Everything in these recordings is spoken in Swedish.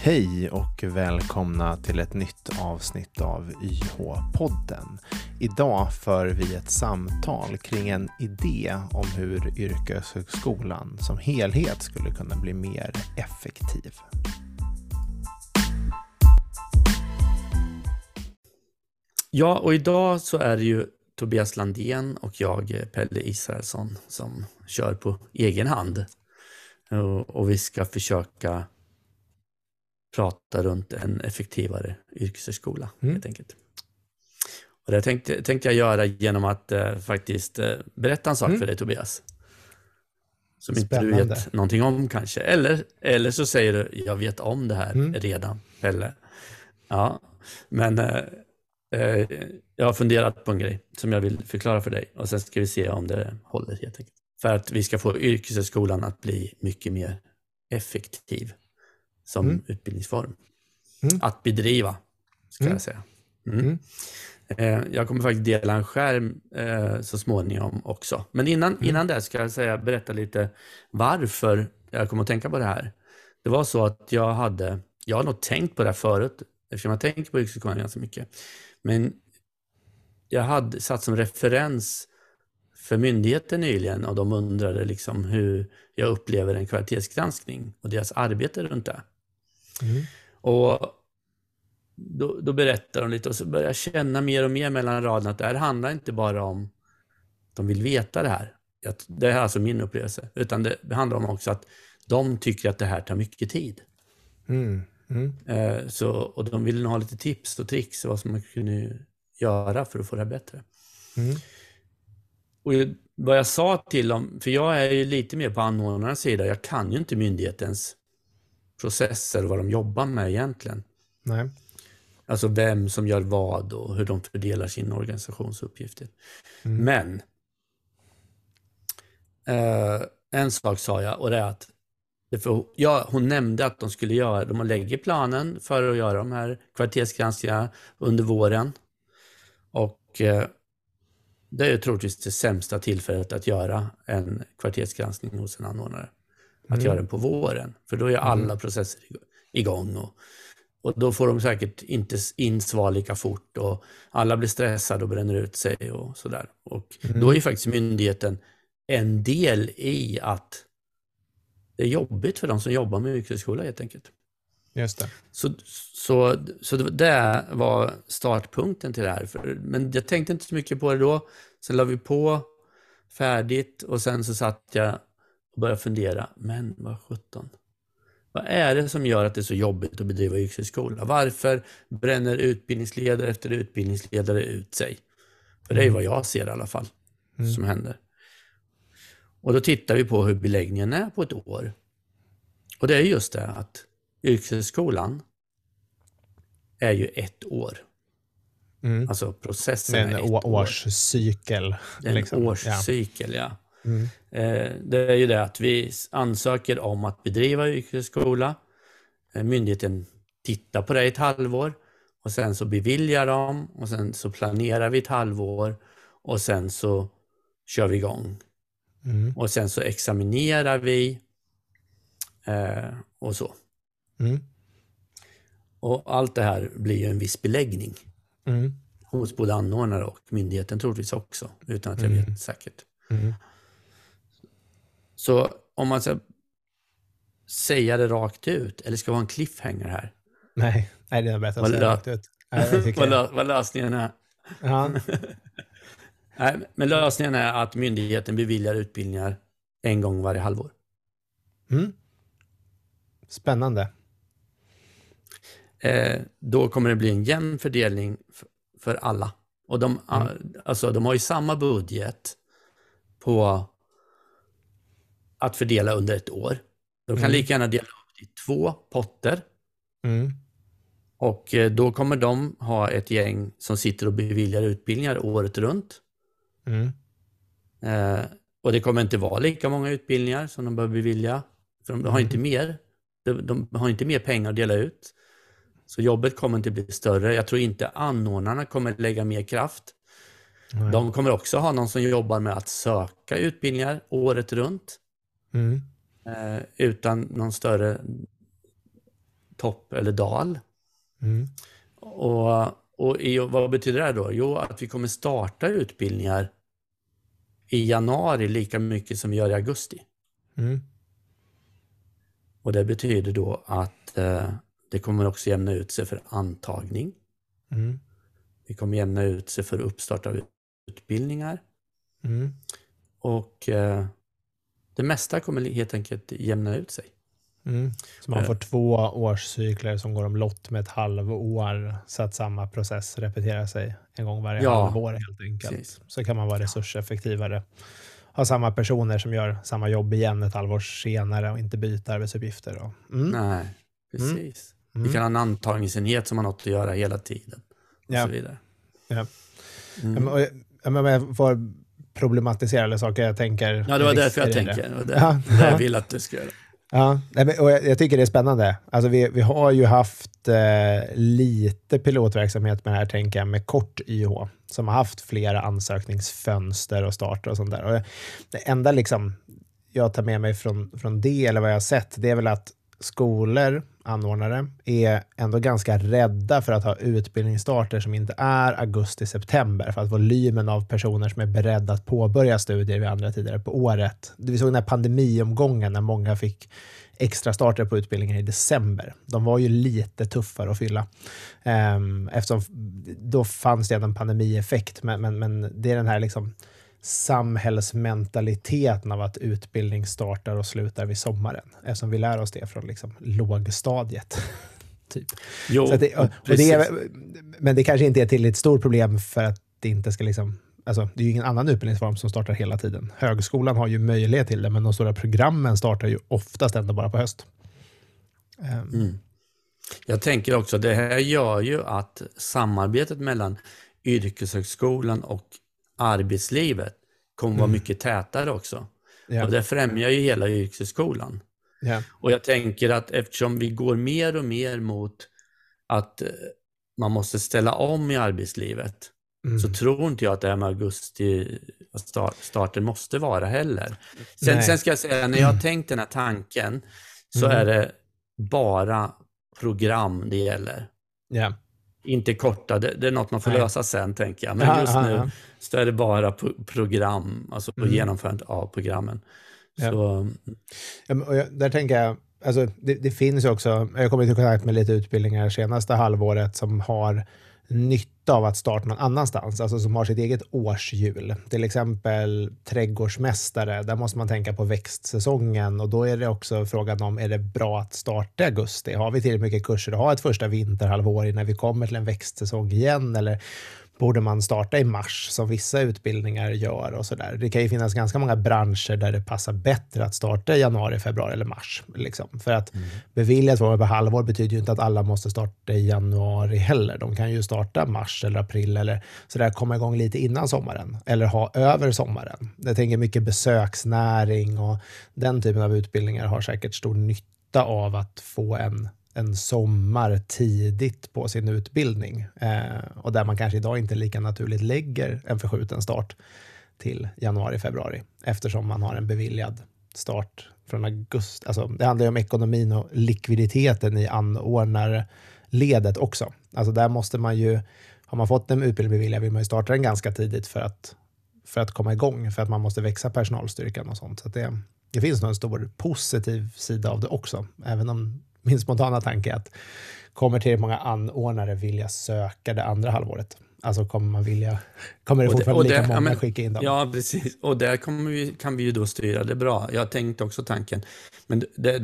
Hej och välkomna till ett nytt avsnitt av YH-podden. Idag för vi ett samtal kring en idé om hur yrkeshögskolan som helhet skulle kunna bli mer effektiv. Ja, och idag så är det ju Tobias Landén och jag, Pelle Israelsson, som kör på egen hand. Och vi ska försöka prata runt en effektivare yrkeshögskola, helt enkelt. Och det tänkte jag göra genom att faktiskt berätta en sak för dig, Tobias. Som Spännande. inte du vet någonting om kanske. Eller så säger du, jag vet om det här redan, Pelle. Ja, men jag har funderat på en grej som jag vill förklara för dig. Och sen ska vi se om det håller, helt enkelt. För att vi ska få yrkeshögskolan att bli mycket mer effektiv som utbildningsform. Att bedriva, ska jag säga. Jag kommer faktiskt dela en skärm så småningom också. Men innan det ska jag berätta lite varför jag kommer att tänka på det här. Det var så att jag har nog tänkt på det här förut, eftersom jag tänker på yrkeshögskolan ganska mycket. Men jag hade satt som referens för myndigheten nyligen, och de undrade liksom hur jag upplever en kvalitetsgranskning och deras arbete runt det. Och då berättar de lite, och så börjar jag känna mer och mer mellan raderna att det här handlar inte bara om att de vill veta det här. Det är alltså min upplevelse. Utan det handlar om också att de tycker att det här tar mycket tid. Och de vill ha lite tips och tricks vad som man kunde göra för att få det här bättre. Och vad jag sa till dem, för jag är ju lite mer på anordnarnas sida, jag kan ju inte myndighetens processer och vad de jobbar med egentligen. Nej. Alltså vem som gör vad och hur de fördelar sina organisationsuppgifter. Men en sak sa jag, och det är att hon nämnde att de lägger planen för att göra de här kvalitetsgranskningarna under våren. Och det är ju troligtvis det sämsta tillfället att göra en kvalitetsgranskning hos en anordnare. Att göra den på våren. För då är alla processer igång. Och då får de säkert inte in svar lika fort. Och alla blir stressade och bränner ut sig och sådär. Och då är ju faktiskt myndigheten en del i att det är jobbigt för de som jobbar med yrkeshögskola, helt enkelt. Just det. Så det var startpunkten till det här. Men jag tänkte inte så mycket på det då. Sen la vi på färdigt, och sen så satt jag och började fundera. Men vad 17. Vad är det som gör att det är så jobbigt att bedriva yrkeshögskola? Varför bränner utbildningsledare efter utbildningsledare ut sig? För det är vad jag ser i alla fall som händer. Och då tittar vi på hur beläggningen är på ett år. Och det är just det att yrkeshögskolan är ju ett år. Alltså processen är ett årscykel. Det är en årscykel, ja. Det är ju det att vi ansöker om att bedriva yrkeshögskola. Myndigheten tittar på det i ett halvår. Och sen så beviljar de. Och sen så planerar vi ett halvår. Och sen så kör vi igång. Och sen så examinerar vi. Och så. Och allt det här blir ju en viss beläggning. Hos både anordnare och myndigheten troligtvis också. Utan att jag vet säkert. Så om man ska säga det rakt ut, eller ska vara en cliffhanger här? Nej, det är bättre att säga rakt ut. Vad lösningen är? Ja. Nej, men lösningen är att myndigheten beviljar utbildningar en gång varje halvår. Spännande. Då kommer det bli en jämn fördelning för alla. Och de har ju samma budget på att fördela under ett år. De kan lika gärna dela upp i 2 potter. Och då kommer de ha ett gäng som sitter och beviljar utbildningar året runt. Och det kommer inte vara lika många utbildningar som de bör bevilja. För de har inte mer. De har inte mer pengar att dela ut. Så jobbet kommer inte bli större. Jag tror inte anordnarna kommer lägga mer kraft. De kommer också ha någon som jobbar med att söka utbildningar året runt. Utan någon större topp eller dal. Mm. Och vad betyder det då? Jo, att vi kommer starta utbildningar i januari lika mycket som vi gör i augusti. Mm. Och det betyder då att det kommer också jämna ut sig för antagning. Mm. Det kommer jämna ut sig för uppstart av utbildningar. Mm. Och det mesta kommer helt enkelt jämna ut sig. Mm. Så man får 2 årscykler som går omlott med ett halvår, så att samma process repeterar sig en gång varje halvår helt enkelt. Precis. Så kan man vara resurseffektivare. Ha samma personer som gör samma jobb igen ett halvår senare och inte byta arbetsuppgifter. Nej, precis. Vi kan ha en antagningsenhet som har något att göra hela tiden. Och så vidare. Ja. Jag får problematisera eller saker jag tänker. Ja, det var därför jag tänker. Det var jag vill att du ska göra. Ja, och jag tycker det är spännande. Alltså vi har ju haft lite pilotverksamhet med det här, tänker jag, med kort YH, som har haft flera ansökningsfönster och starter och sånt där. Och det enda liksom jag tar med mig från det, eller vad jag har sett, det är väl att skolor, anordnare, är ändå ganska rädda för att ha utbildningsstarter som inte är augusti-september, för att volymen av personer som är beredda att påbörja studier vid andra tider på året. Vi såg den här pandemiomgången när många fick extra starter på utbildningen i december. De var ju lite tuffare att fylla. Eftersom då fanns det en pandemieffekt, men det är den här liksom samhällsmentaliteten av att utbildning startar och slutar vid sommaren, eftersom vi lär oss det från liksom lågstadiet typ. Jo, så men det kanske inte är till ett stort problem för att det inte ska liksom, alltså det är ju ingen annan utbildningsform som startar hela tiden. Högskolan har ju möjlighet till det, men de stora programmen startar ju oftast ändå bara på höst. Jag tänker också att det här gör ju att samarbetet mellan yrkeshögskolan och arbetslivet kommer vara mycket tätare också. Yeah. Och det främjar ju hela yrkeshögskolan. Yeah. Och jag tänker att eftersom vi går mer och mer mot att man måste ställa om i arbetslivet, så tror inte jag att det här med augusti-starten måste vara heller. Sen ska jag säga, när jag har tänkt den här tanken, så är det bara program det gäller. Yeah. Inte korta, det är något man får lösa sen, tänker jag. Men just nu så är det bara program, alltså på genomförandet av programmen. Ja. Så. Och där tänker jag, alltså det finns ju också, jag kommer i kontakt med lite utbildningar senaste halvåret som har nytta av att starta någon annanstans, alltså som har sitt eget årshjul. Till exempel trädgårdsmästare, där måste man tänka på växtsäsongen, och då är det också frågan om, är det bra att starta i augusti? Har vi tillräckligt mycket kurser att ha ett första vinterhalvår innan vi kommer till en växtsäsong igen, eller borde man starta i mars som vissa utbildningar gör och sådär. Det kan ju finnas ganska många branscher där det passar bättre att starta i januari, februari eller mars. Liksom. För att beviljat på halvår betyder ju inte att alla måste starta i januari heller. De kan ju starta mars eller april eller sådär, komma igång lite innan sommaren eller ha över sommaren. Jag tänker mycket besöksnäring och den typen av utbildningar har säkert stor nytta av att få en sommar tidigt på sin utbildning, och där man kanske idag inte lika naturligt lägger en förskjuten start till januari, februari, eftersom man har en beviljad start från augusti. Alltså, det handlar ju om ekonomin och likviditeten i anordnarledet också. Alltså där måste man ju, har man fått en utbildning beviljad, vill man ju starta den ganska tidigt för att komma igång, för att man måste växa personalstyrkan och sånt. Så att det finns nog en stor positiv sida av det också, även om min spontana tanke är att kommer till många anordnare vilja söka det andra halvåret. Alltså kommer det fortfarande lika många skicka in dem? Ja, precis. Och där kan vi ju då styra det bra. Jag tänkte också tanken. Men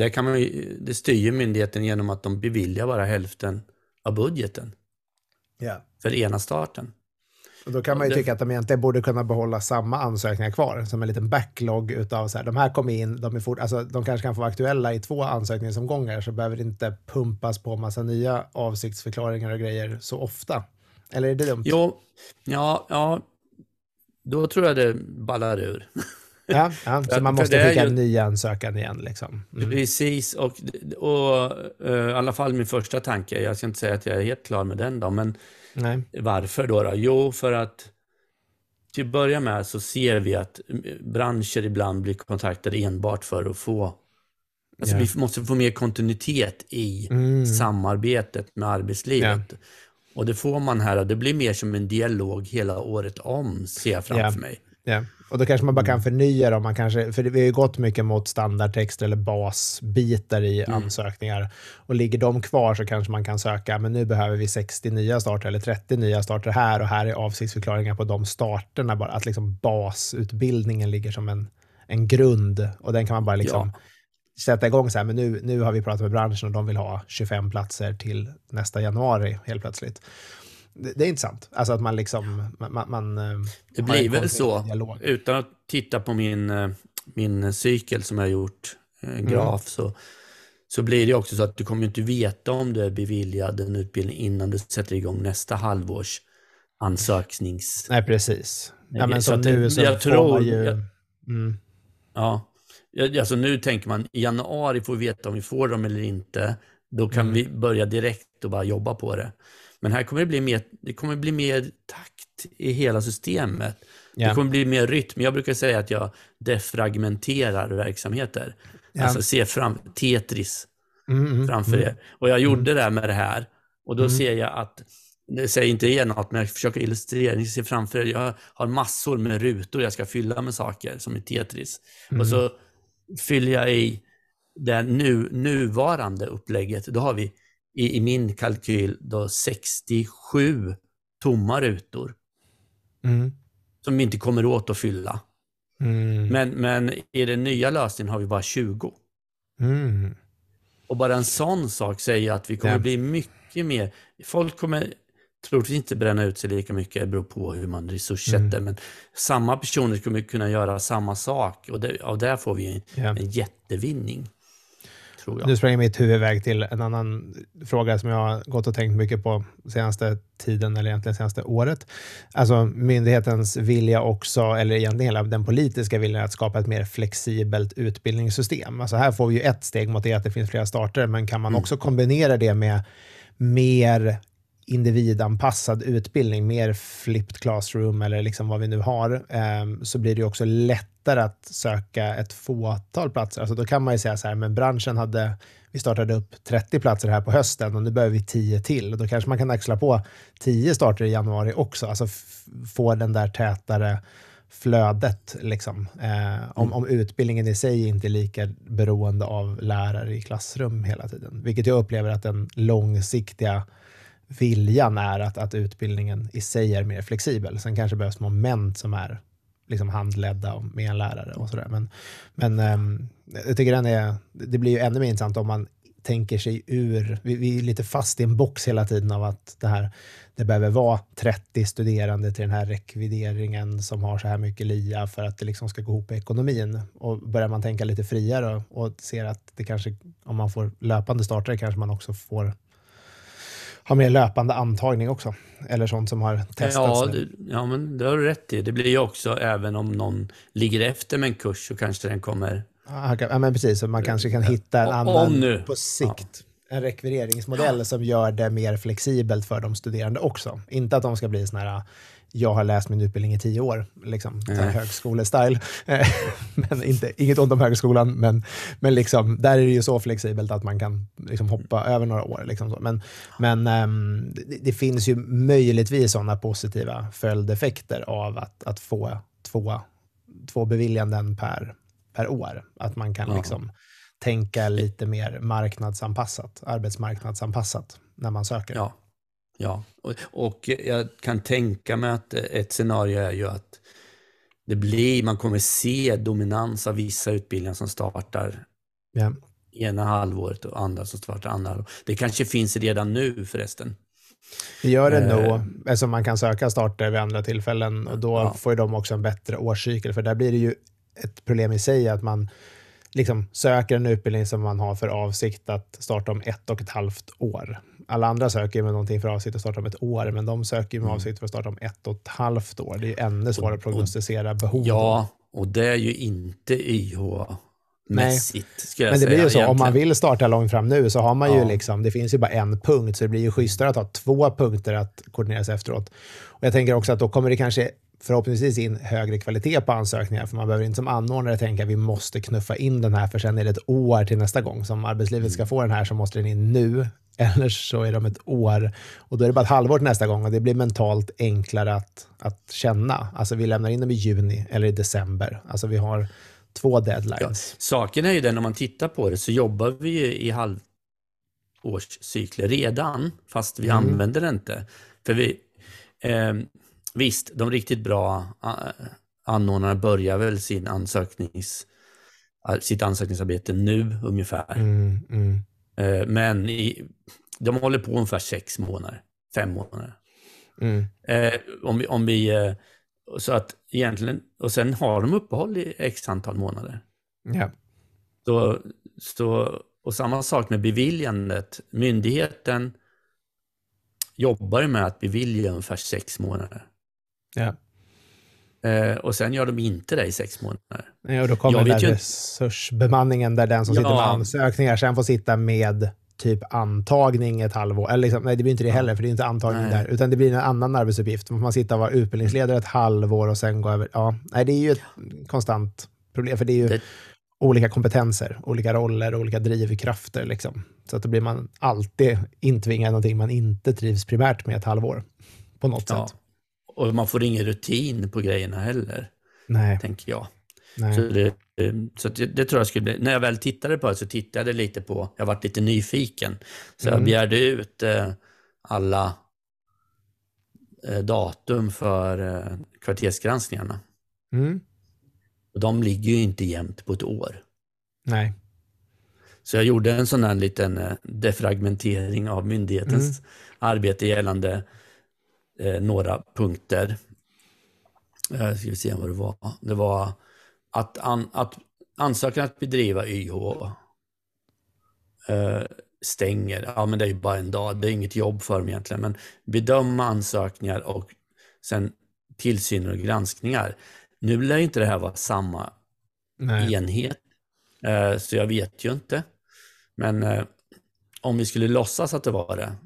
det styr myndigheten genom att de beviljar bara hälften av budgeten. Yeah. För ena starten. Och då kan man ju tycka att de egentligen borde kunna behålla samma ansökningar kvar, som en liten backlog utav så här, de här kom in, de kanske kan få vara aktuella i 2 ansökningsomgångar, så behöver det inte pumpas på massa nya avsiktsförklaringar och grejer så ofta. Eller är det dumt? Jo, ja, då tror jag det ballar ur. Ja, så man måste skicka en ny ansökan igen liksom. Precis, och i alla fall min första tanke, jag ska inte säga att jag är helt klar med den då, men nej. Varför då? Jo, för att till att börja med så ser vi att branscher ibland blir kontaktade enbart för att få Alltså vi måste få mer kontinuitet i samarbetet med arbetslivet. Och det får man här, och det blir mer som en dialog hela året om, ser jag framför mig. Ja, och då kanske man bara kan förnya dem. Man kanske, för det har ju gått mycket mot standardtexter eller basbitar i ansökningar. Och ligger de kvar så kanske man kan söka, men nu behöver vi 60 nya starter eller 30 nya starter här, och här är avsiktsförklaringar på de starterna. Bara att liksom basutbildningen ligger som en grund, och den kan man bara liksom sätta igång så här, men nu har vi pratat med branschen och de vill ha 25 platser till nästa januari helt plötsligt. Det är intressant. Alltså att man liksom det blir väl så dialog. Utan att titta på min cykel som jag har gjort graf så blir det också så att du kommer inte veta om du är beviljad en utbildning innan du sätter igång nästa halvårs ansöknings. Nej, precis. Ja, men så som nu så jag får tror man ju alltså nu tänker man i januari får vi veta om vi får dem eller inte. Då kan vi börja direkt och bara jobba på det. Men här kommer det kommer bli mer takt i hela systemet. Det kommer bli mer rytm. Jag brukar säga att jag defragmenterar verksamheter. Alltså se fram Tetris framför er. Och jag gjorde det med det här. Och då ser jag att, det säger inte igen något, men jag försöker illustrera. Ni ser framför er, jag har massor med rutor jag ska fylla med saker som i Tetris. Och så fyller jag i det nuvarande upplägget. Då har vi i min kalkyl då 67 tomma rutor som vi inte kommer åt att fylla. Men i den nya lösningen har vi bara 20. Och bara en sån sak säger att vi kommer bli mycket mer. Folk kommer troligtvis inte bränna ut sig lika mycket, det beror på hur man resurssätter, men samma personer kommer kunna göra samma sak, och av det får vi en jättevinning. Nu springer mitt huvud iväg till en annan fråga som jag har gått och tänkt mycket på senaste tiden, eller egentligen senaste året. Alltså myndighetens vilja också, eller egentligen hela den politiska viljan att skapa ett mer flexibelt utbildningssystem. Alltså här får vi ju ett steg mot det, att det finns flera starter, men kan man också kombinera det med mer individanpassad utbildning, mer flipped classroom eller liksom vad vi nu har, så blir det ju också lättare att söka ett fåtal platser. Alltså då kan man ju säga så här, men branschen vi startade upp 30 platser här på hösten och nu behöver vi 10 till, och då kanske man kan axla på 10 starter i januari också, alltså få den där tätare flödet liksom. Om utbildningen i sig inte är lika beroende av lärare i klassrum hela tiden, vilket jag upplever att den långsiktiga viljan är att utbildningen i sig är mer flexibel. Sen kanske behövs moment som är liksom handledda med en lärare och sådär. Men jag tycker det blir ju ännu mer intressant om man tänker sig ur, vi är lite fast i en box hela tiden av att det behöver vara 30 studerande till den här rekvideringen som har så här mycket LIA för att det liksom ska gå ihop i ekonomin. Och börjar man tänka lite friare och ser att det kanske, om man får löpande startare, kanske man också får ha mer löpande antagning också. Eller sånt som har testats. Ja, men det har du rätt i. Det blir ju också, även om någon ligger efter med en kurs, så kanske den kommer. Ja, men precis. Så man kanske kan hitta en annan på sikt. En rekvireringsmodell som gör det mer flexibelt för de studerande också. Inte att de ska bli sån här, jag har läst min utbildning i 10 år, liksom, högskolestyle. Men inget ont om högskolan, men liksom, där är det ju så flexibelt att man kan liksom hoppa över några år. Liksom så. Men det finns ju möjligtvis sådana positiva följdeffekter av att få två beviljanden per år. Att man kan liksom tänka lite mer arbetsmarknadsanpassat när man söker. Ja, och jag kan tänka mig att ett scenario är ju att man kommer se dominans av vissa utbildningar som startar ena halvåret och andra som startar andra halvåret. Det kanske finns redan nu förresten. Det gör det nog. Alltså man kan söka starter vid andra tillfällen, och då får ju de också en bättre årscykel, för där blir det ju ett problem i sig att man liksom söker en utbildning som man har för avsikt att starta om 1,5 år. Alla andra söker med någonting för avsikt att starta om 1 år, men de söker med avsikt för att starta om 1,5 år. Det är ju ännu svårare att prognostisera behov. Ja, och det är ju inte YH-mässigt, ska jag men det säga, blir ju så, egentligen. om man vill starta långt fram nu så har man ju liksom, det finns ju bara en punkt, så det blir ju schysstare att ha 2 punkter att koordinera sig efteråt. Och jag tänker också att då kommer det kanske förhoppningsvis in högre kvalitet på ansökningar, för man behöver inte som anordnare tänka att vi måste knuffa in den här för sen är det ett år till nästa gång. Som arbetslivet ska få den här så måste den in nu, eller så är de ett år och då är det bara ett halvår till nästa gång och det blir mentalt enklare att känna. Alltså vi lämnar in dem i juni eller i december. Alltså vi har 2 deadlines. Ja, saken är ju den, om man tittar på det så jobbar vi ju i halvårscykler redan, fast vi använder det inte. För vi, visst, de riktigt bra anordnarna börjar väl sitt ansökningsarbete nu ungefär. Men de håller på ungefär 6 månader, 5 månader. Om vi så att egentligen, och sen har de uppehåll i x antal månader. Ja. Och samma sak med beviljandet. Myndigheten jobbar med att bevilja ungefär 6 månader. Ja. Och sen gör de inte det i 6 månader. Ja, och då kommer den resursbemanningen där den som sitter med ansökningar sen får sitta med typ antagning ett halvår. Eller liksom, nej, det blir inte det heller, för det är inte antagning där. Utan det blir en annan arbetsuppgift. Man sitter och vara utbildningsledare ett halvår och sen gå över. Ja, nej, det är ju ett konstant problem. För det är ju olika kompetenser, olika roller, olika drivkrafter. Liksom. Så att då blir man alltid intvingad någonting man inte trivs primärt med ett halvår. På något sätt. Och man får ingen rutin på grejerna heller. Nej. Tänker jag. Nej. Så det tror jag skulle bli. När jag väl tittade på det så tittade jag lite på, jag varit lite nyfiken. Så jag begärde ut alla datum för kvartersgranskningarna. Och de ligger ju inte jämnt på ett år. Nej. Så jag gjorde en sån här liten defragmentering av myndighetens arbete gällande några punkter. Ska vi se vad det var. Det var att ansökan att bedriva YH stänger. Ja, men det är ju bara en dag. Det är inget jobb för dem egentligen. Men bedöma ansökningar och sen tillsyn och granskningar. Nu lär inte det här vara samma enhet. Så jag vet ju inte. Men om vi skulle låtsas att det var det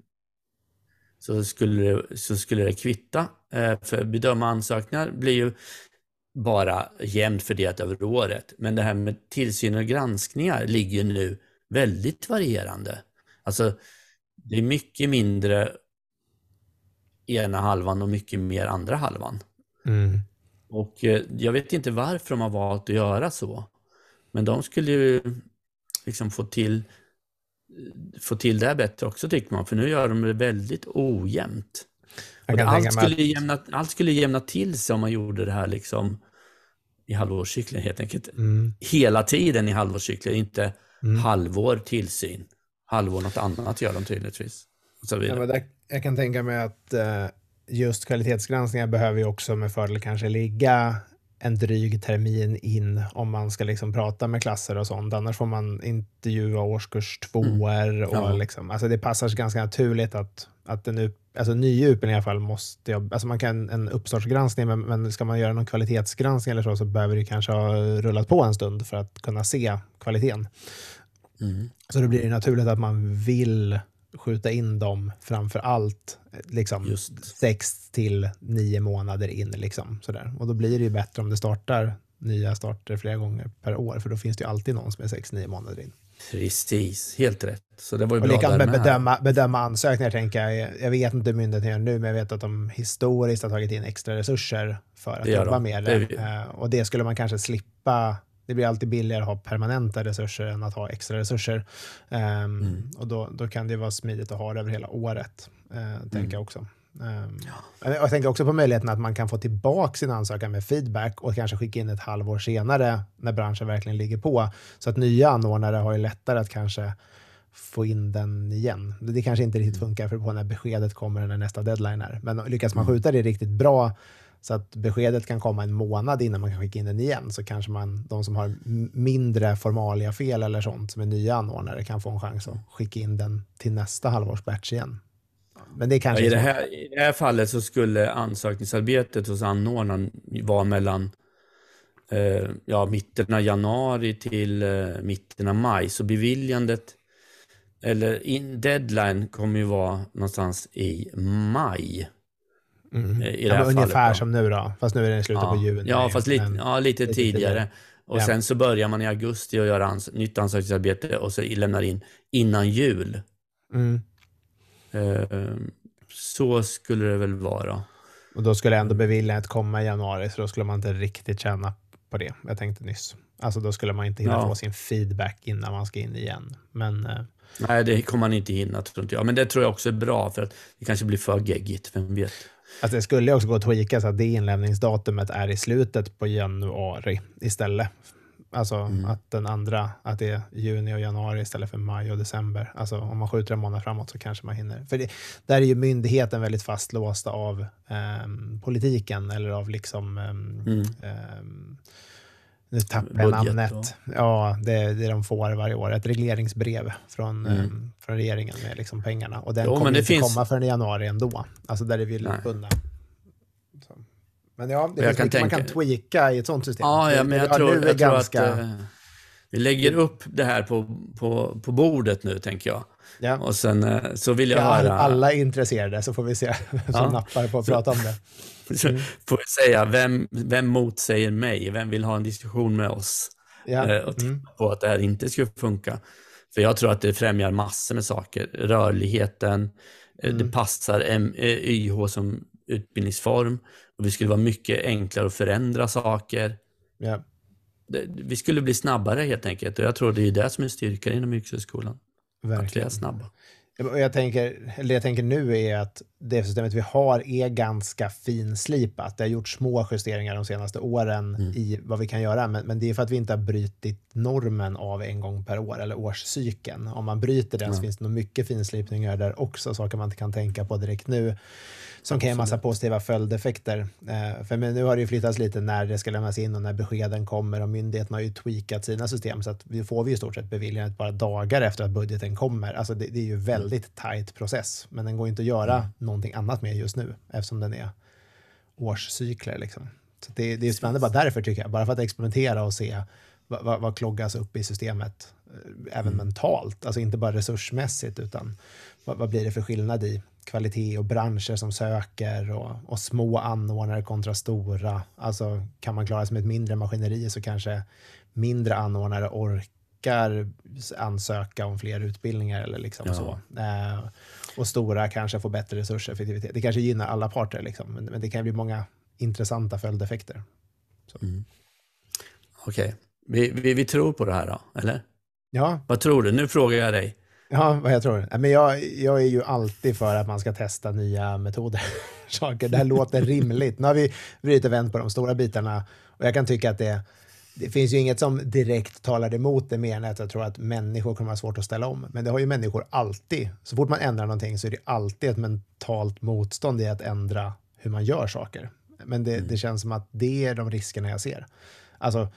så skulle det kvitta. För bedöma ansökningar blir ju bara jämnt fördelat över året. Men det här med tillsyn och granskningar ligger nu väldigt varierande. Alltså det är mycket mindre ena halvan och mycket mer andra halvan. Och jag vet inte varför de har valt att göra så. Men de skulle ju liksom få till det här bättre också, tycker man. För nu gör de det väldigt ojämnt. Och allt skulle jämna till sig om man gjorde det här liksom i halvårscykler helt enkelt. Hela tiden i halvårscykler, inte halvår tillsyn. Halvår något annat gör de tydligtvis. Och så vidare. Ja, men jag kan tänka mig att just kvalitetsgranskningar behöver ju också med fördel kanske ligga en dryg termin in om man ska liksom prata med klasser och sånt. Annars får man intervjua årskurs 2:or och liksom, alltså det passar ganska naturligt att alltså nya utbildningar i alla fall måste alltså man kan en uppstartsgranskning, men ska man göra någon kvalitetsgranskning eller så behöver det kanske ha rullat på en stund för att kunna se kvaliteten. Så då blir det naturligt att man vill skjuta in dem framför allt liksom 6 till 9 månader in liksom, sådär. Och då blir det ju bättre om det startar nya starter flera gånger per år, för då finns det ju alltid någon som är 6-9 månader in. Precis, helt rätt. Så det var ju och bra likadant med bedöma ansökningar, tänker jag vet inte hur myndigheten gör nu, men jag vet att de historiskt har tagit in extra resurser för att jobba med det. Och det skulle man kanske slippa. Det blir alltid billigare att ha permanenta resurser än att ha extra resurser. Och då kan det vara smidigt att ha det över hela året, tänker jag också. Jag tänker också på möjligheten att man kan få tillbaka sin ansökan med feedback och kanske skicka in ett halvår senare när branschen verkligen ligger på. Så att nya anordnare har ju lättare att kanske få in den igen. Det kanske inte riktigt funkar för på när beskedet kommer när nästa deadline är. Men lyckas man skjuta det riktigt bra så att beskedet kan komma en månad innan man kan skicka in den igen, så kanske de som har mindre formalia fel eller sånt som är nya anordnare kan få en chans att skicka in den till nästa halvårsbatch igen. Men det kanske i det här fallet så skulle ansökningsarbetet hos anordnaren vara mellan mitten av januari till mitten av maj. Så beviljandet eller deadline kommer ju vara någonstans i maj. i det här fallet. Ungefär då. som nu då, fast nu är det i slutet på juni. Ja, fast lite tidigare. Och sen så börjar man i augusti att göra nytt ansökningsarbete och så lämnar in innan jul. Så skulle det väl vara. Och då skulle ändå beviljandet komma i januari, så då skulle man inte riktigt tjäna på det. Jag tänkte nyss. Alltså då skulle man inte hinna få sin feedback innan man ska in igen. Men... Nej, det kommer man inte hinna, tror inte jag. Men det tror jag också är bra, för att det kanske blir för geggigt, vem vet. Alltså det skulle också gå att tweaka så att det inlämningsdatumet är i slutet på januari istället. Alltså att den andra, att det är juni och januari istället för maj och december. Alltså om man skjuter en månad framåt så kanske man hinner. För där är ju myndigheten väldigt fastlåsta av politiken eller av liksom nu tappar jag namnet. Då. Ja, det de får varje år. Ett regleringsbrev från regeringen med liksom pengarna. Och den kommer inte komma förrän i januari ändå. Alltså där det vill bundna. Men ja, det finns mycket man kan tweaka i ett sånt system. Ja, men jag tror att vi lägger upp det här på bordet nu, tänker jag. Ja. Och sen så vill jag höra... Alla är intresserade, så får vi se som nappar på att prata om det. Får vi säga, vem motsäger mig? Vem vill ha en diskussion med oss? Och titta på att det här inte skulle funka. För jag tror att det främjar massor med saker. Rörligheten, det passar YH som utbildningsform. Och vi skulle vara mycket enklare att förändra saker. Ja. Vi skulle bli snabbare helt enkelt. Och jag tror det är det som är styrkan inom yrkeshögskolan. Verkligen. Att vi är snabba. Jag tänker nu är att det systemet vi har är ganska finslipat. Det har gjort små justeringar de senaste åren i vad vi kan göra. Men det är för att vi inte har brytit normen av en gång per år eller årscykeln. Om man bryter den så finns det nog mycket finslipningar där också. Saker man inte kan tänka på direkt nu. Som kan ge en massa positiva följdeffekter. För nu har det ju flyttats lite när det ska lämnas in och när beskeden kommer. Och myndigheterna har ju tweakat sina system. Så att vi får i stort sett beviljandet bara dagar efter att budgeten kommer. Alltså det är ju väldigt tajt process. Men den går inte att göra någonting annat med just nu. Eftersom den är årscykler liksom. Så det är spännande bara därför, tycker jag. Bara för att experimentera och se vad kloggas upp i systemet. Även mentalt. Alltså inte bara resursmässigt, utan vad blir det för skillnad i kvalitet och branscher som söker och små anordnare kontra stora. Alltså kan man klara sig med ett mindre maskineri, så kanske mindre anordnare orkar ansöka om fler utbildningar eller liksom så. Och stora kanske får bättre resurseffektivitet. Det kanske gynnar alla parter liksom, men det kan bli många intressanta följdeffekter. Okej. Vi tror på det här då, eller? Ja. Vad tror du? Nu frågar jag dig. Ja, vad jag tror. Men jag är ju alltid för att man ska testa nya metoder. Saker. Det här låter rimligt. Nu har vi vridit och vänt på de stora bitarna. Och jag kan tycka att det finns ju inget som direkt talar emot det, mer än att jag tror att människor kommer ha svårt att ställa om. Men det har ju människor alltid. Så fort man ändrar någonting så är det alltid ett mentalt motstånd i att ändra hur man gör saker. Men det känns som att det är de riskerna jag ser. Alltså,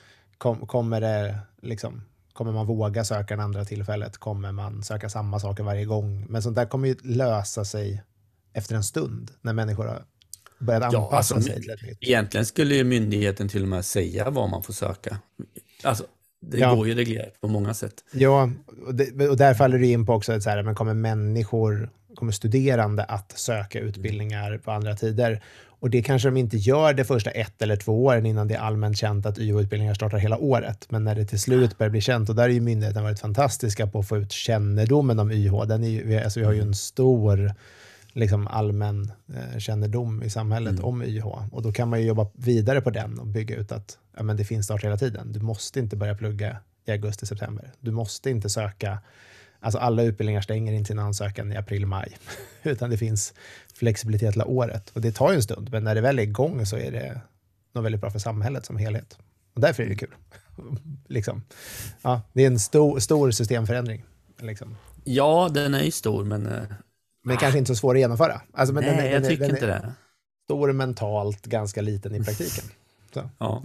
kommer man våga söka en andra tillfället? Kommer man söka samma saker varje gång? Men sånt där kommer ju lösa sig efter en stund, när människor har börjat anpassa sig till ett nytt. Egentligen skulle ju myndigheten till och med säga vad man får söka. Alltså, det går ju reglerat på många sätt. Ja, och där faller det in på också att så här, men kommer studerande att söka utbildningar på andra tider? Och det kanske de inte gör det första 1 eller 2 åren innan det är allmänt känt att YH-utbildningar startar hela året. Men när det till slut börjar bli känt, och där är ju myndigheten varit fantastiska på att få ut kännedomen om YH. Vi har ju en stor liksom allmän kännedom i samhället om YH. Och då kan man ju jobba vidare på den och bygga ut att men det finns start hela tiden. Du måste inte börja plugga i augusti-september. Du måste inte söka. Alltså alla utbildningar stänger inte sin ansökan i april-maj. Utan det finns flexibilitet hela året. Och det tar ju en stund. Men när det väl är igång så är det något väldigt bra för samhället som helhet. Och därför är det kul. Liksom. Ja, det är en stor systemförändring. Liksom. Ja, den är ju stor, men kanske inte så svår att genomföra. Alltså, men nej, jag tycker inte det. Stor mentalt, ganska liten i praktiken. Så, ja.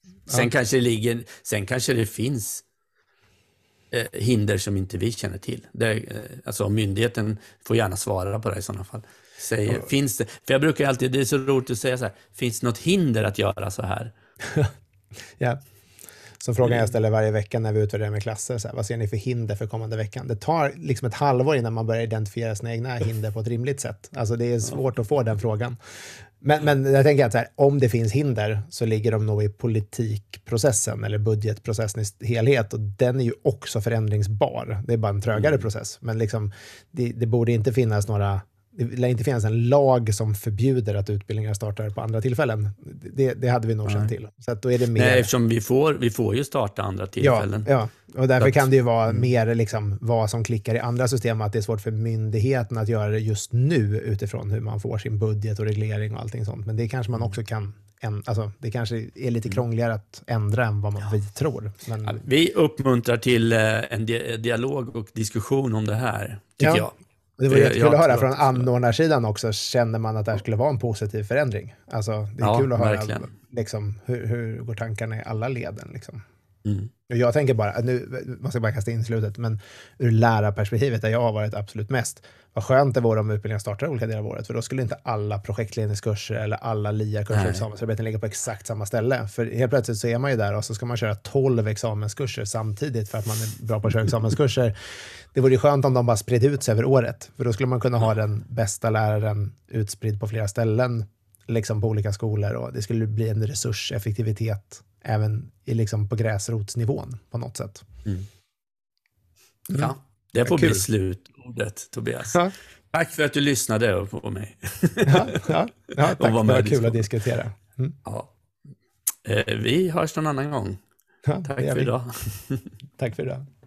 Sen kanske det finns hinder som inte vi känner till. Alltså myndigheten får gärna svara på det i sådana fall. Finns det? För jag brukar alltid, det är så roligt att säga så här, finns det något hinder att göra så här? Ja. Så frågan jag ställer varje vecka när vi utvärderar med klasser, så här, vad ser ni för hinder för kommande veckan? Det tar liksom ett halvår innan man börjar identifiera sina egna hinder på ett rimligt sätt. Alltså det är svårt att få den frågan. Men jag tänker att så här, om det finns hinder så ligger de nog i politikprocessen eller budgetprocessen i helhet, och den är ju också förändringsbar. Det är bara en trögare process. Men liksom, det borde inte finnas det lär inte finnas en lag som förbjuder att utbildningar startar på andra tillfällen. Det hade vi nog känt till. Så att då är det mer... Nej, eftersom vi får ju starta andra tillfällen. Ja, och därför kan det ju vara mer liksom vad som klickar i andra system, att det är svårt för myndigheten att göra det just nu utifrån hur man får sin budget och reglering och allting sånt. Men det kanske man också kan... Alltså, det kanske är lite krångligare att ändra än vad vi tror. Men... Ja, vi uppmuntrar till en dialog och diskussion om det här, tycker jag. Det var jättekul att höra från anordnarsidan också. Känner man att det här skulle vara en positiv förändring? Alltså, det är kul att höra liksom, hur går tankarna i alla leden. Liksom. Och jag tänker bara, nu måste jag bara kasta in slutet, men ur lärarperspektivet där jag har varit absolut mest, vad skönt det vore om utbildningen startar olika delar av året, för då skulle inte alla projektledningskurser eller alla LIA-kurser och examensarbeten ligga på exakt samma ställe. För helt plötsligt så är man ju där och så ska man köra 12 examenskurser samtidigt för att man är bra på att köra examenskurser. Det vore ju skönt om de bara spred ut sig över året, för då skulle man kunna ha den bästa läraren utspridd på flera ställen, liksom på olika skolor, och det skulle bli en resurseffektivitet även i, liksom, på gräsrotsnivån på något sätt. Ja, det får bli slutordet, Tobias. Ja. Tack för att du lyssnade på mig. Tack. Det var kul att diskutera. Ja. Vi hörs någon annan gång. Tack för idag. Tack för idag.